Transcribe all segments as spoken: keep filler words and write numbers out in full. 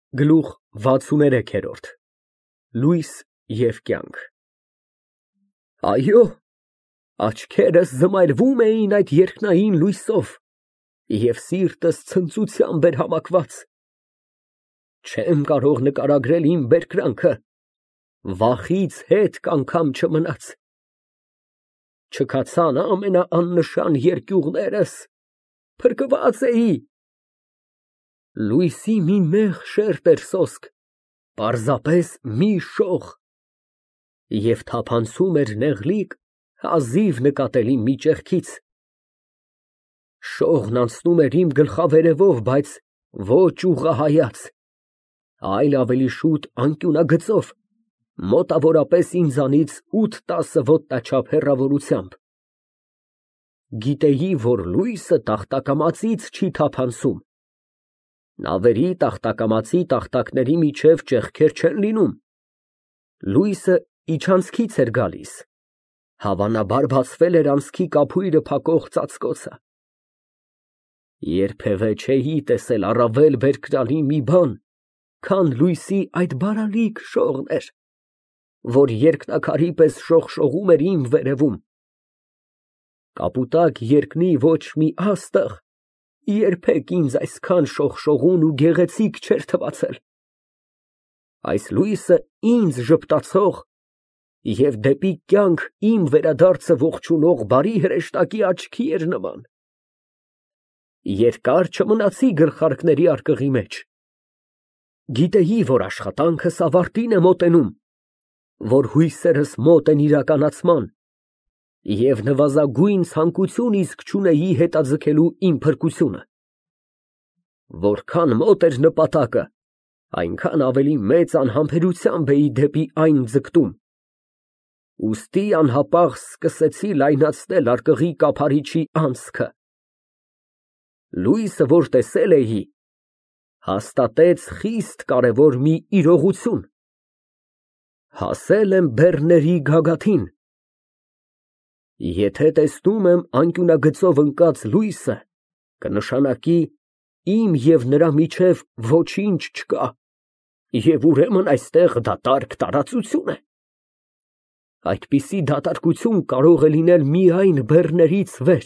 Գլուխ վաթսուներեք։ Լույս և կյանք։ Այո, աչքերս զմայրվում էին այդ երկնային լույսով և սիրտս ցնծությամբ էր համակված։ Չեմ կարող նկարագրել իմ բերկրանքը, վախից հետք անգամ չմնաց։ Չքացան ամենաաննշան երկյուղներս, փրկված էի։ Լույսի մի նեղ շերտ էր սոսկ, պարզապես մի շող, և թափանցում էր նեղլիկ հազիվ նկատելի մի ճեղքից։ Շողն անցնում էր իմ գլխավերևով, բայց ոչ ուղղահայաց, այլ ավելի շուտ անկյունագծով, մոտավորապես ինձանից ութ֊տասը ոտնաչափ հեռավորությամբ։ Գիտեի, որ լույսը տախտակամածից չի թափանցում, նավերի տախտակամածի տախտակների միջև ճեղքեր չեն լինում, լույսը իջանցքից էր գալիս, հավանաբար բացվել էր անցքի կափույրը փակող ծածկոցը։ Երբևէ չէի տեսել առավել բերկրալի մի բան, քան լույսի այդ բարալիկ շողն էր, որ երկնաքարի պես շողշողում էր իմ վերևում։ Կապուտակ երկնի ոչ մի աստղ երբեք ինձ այսքան շողշողուն ու գեղեցիկ չէր թվացել։ Այս լույսը ինձ ժպտացող և դեպի կյանք իմ վերադարձը ողջունող բարի հրեշտակի աչքի էր նման։ Երկար չմնացի գլխարկների արկղի մեջ։ Գիտեի, որ աշխատանքս ավարտին է մոտենում, որ հույսերս մոտ են իրականացման, և նվազագույն ցանկություն իսկ չունեի հետաձգելու իմ փրկությունը։ Որքան մոտ էր նպատակը, այնքան ավելի մեծ անհամբերությամբ էի դեպի այն ձգտում, ուստի անհապաղ սկսեցի լայնացնել արկղի կափարիչի անցքը։ Լույսը, որ տեսել էի, հաստատեց խիստ կարևոր մի իրողություն. հասել եմ բեռների գագաթին։ Եթե տեսնում եմ անկյունագծով ընկած լույսը, կնշանակի իմ և նրա միջև ոչինչ չկա, և ուրեմն այստեղ դատարկ տարածություն է։ Այդպիսի դատարկություն կարող է լինել միայն բեռներից վեր։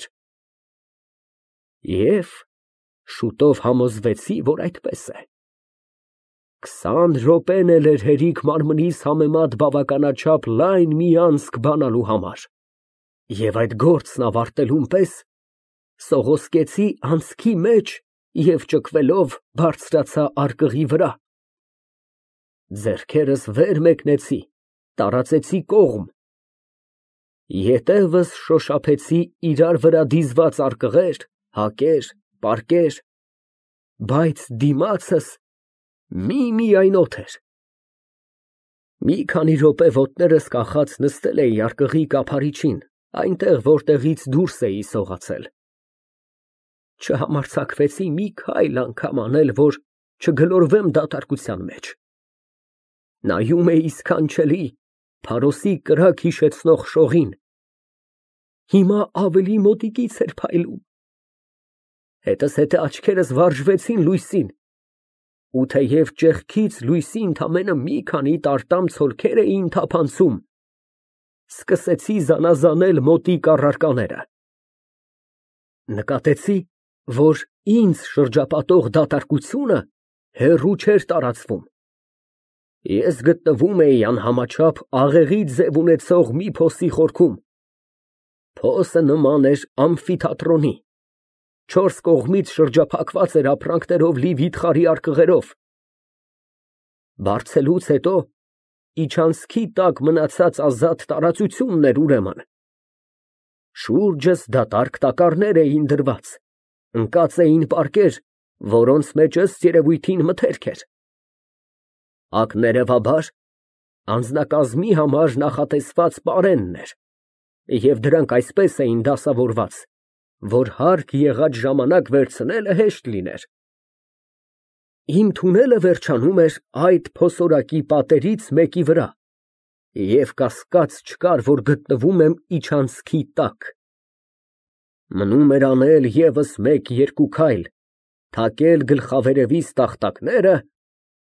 Եվ շուտով համոզվեցի, որ այդպես է։ Քսան րոպեն էլ էր հերիք մարմնիս համեմատ բավականաչափ լայն մի անցք բանալու համար, և այդ գործն ավարտելուն պես սողոսկեցի անցքի մեջ և ճկվելով բարձրացա արկղի վրա։ Ձեռքերս վեր մեկնեցի, տարածեցի կողմ, ետևս շոշափեցի իրար վրա դիզված արկղեր, հակեր, պարկեր, բայց դիմացս միմիայն օդ էր։ Մի քանի րոպե ոտներս կախած նստել էի արկղի կափարիչին, այնտեղ, որտեղից դուրս էի սողացել։ Չհամարձակվեցի մի քայլ անգամ անել, որ չգլորվեմ դատարկության մեջ։ Նայում էի սքանչելի, փարոսի կրակ հիշեցնող շողին։ Հիմա ավելի մոտիկից էր փայլում։ Հետզհետե աչքերս վարժվեցին լույսին, ու թեև ճեղքից լույսի ընդամենը մի քանի տարտամ ցոլքեր էին թափանցում, սկսեցի զանազանել մոտիկ առարկաները։ Նկատեցի, որ ինձ շրջապատող դատարկությունը հեռու չէր տարածվում։ Ես գտնվում էի անհամաչափ աղեղի ձև ունեցող մի փոսի խորքում։ Փոսը նման էր ամֆիթատրոնի, չորս կողմից շրջափակված էր ապրանքներով լի վիթխարի արկղերով։ Բարձելուց հետո իջանցքի տակ մնացած ազատ տարածությունն էր ուրեմն։ Շուրջս դատարկ տակառներ էին դրված, ընկած էին պարկեր, որոնց մեջ ըստ երևույթին մթերք էր։ Ակներևաբար անձնակազմի համար նախատեսված պարենն էր, և դրանք այսպես էին դասավորված, որ հարկ եղած ժամանակ վերցնելը հեշտ լիներ։ Իմ թունելը վերջանում էր այդ փոսորակի պատերից մեկի վրա, և կասկած չկար, որ գտնվում եմ իջանցքի տակ։ Մնում էր անել ևս մեկ֊երկու քայլ, թակել գլխավերևից տախտակները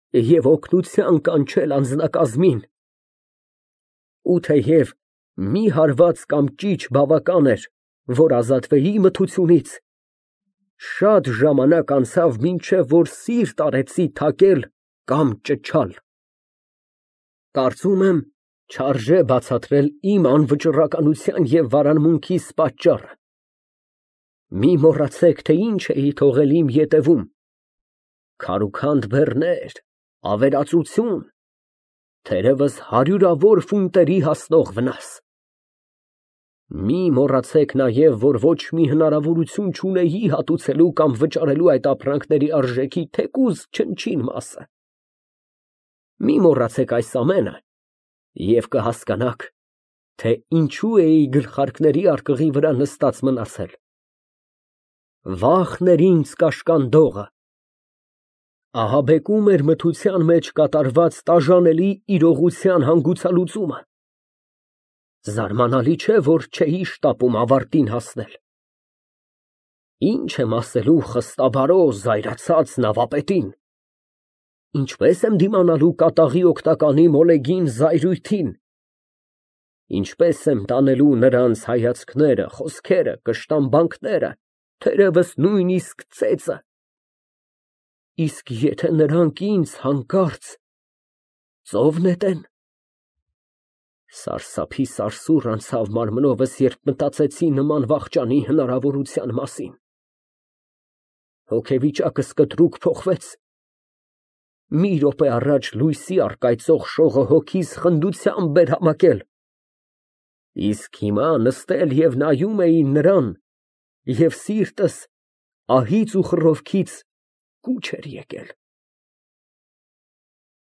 և օգնության կանչել անձնակազմին։ Ու թեև մի հարված կամ ճիչ բավական էր, որ ազատվեի մթությունից, շատ ժամանակ անցավ, մինչև որ սիրտ արեցի թակել կամ ճչալ։ Կարծում եմ, չարժե բացատրել իմ անվճռականության և վարանմունքիս պատճառը։ Մի մոռացեք, թե ինչ էի թողել իմ ետևում. քարուքանդ բեռներ, ավերածություն, թերևս հարյուրավոր ֆունտերի հասնող վնաս։ Մի մոռացեք նաև, որ ոչ մի հնարավորություն չունեի հատուցելու կամ վճարելու այդ ապրանքների արժեքի թեկուզ չնչին մասը։ Մի մոռացեք այս ամենը, և կհասկանաք, թե ինչու էի գլխարկների արկղի վրա նստած մնացել։ Վախն էր ինձ կաշկանդողը, ահաբեկում էր մթության մեջ կատարված տաժանելի իրողության հանգուցալուծումը։ Զարմանալի չէ, որ չէի շտապում ավարտին հասնել։ Ինչ եմ ասելու խստաբարո, զայրացած նավապետին, ինչպե՞ս եմ դիմանալու կատաղի օգնականի մոլեգին զայրույթին, ինչպե՞ս եմ տանելու նրանց հայացքները, խոսքերը, կշտամբանքները, թերևս նույնիսկ ծեծը։ Իսկ եթե նրանք ինձ հանկարծ ծով նետեն։ Սարսափի սարսուռ անցավ մարմնովս, երբ մտածեցի նման վախճանի հնարավորության մասին։ Հոգեվիճակս կտրուկ փոխվեց։ Մի րոպե առաջ լույսի առկայծող շողը հոգիս խնդությամբ էր համակել, իսկ հիմա նստել և նայում էի նրան, և սիրտս ահից ու խռովքից կուչ էր եկել։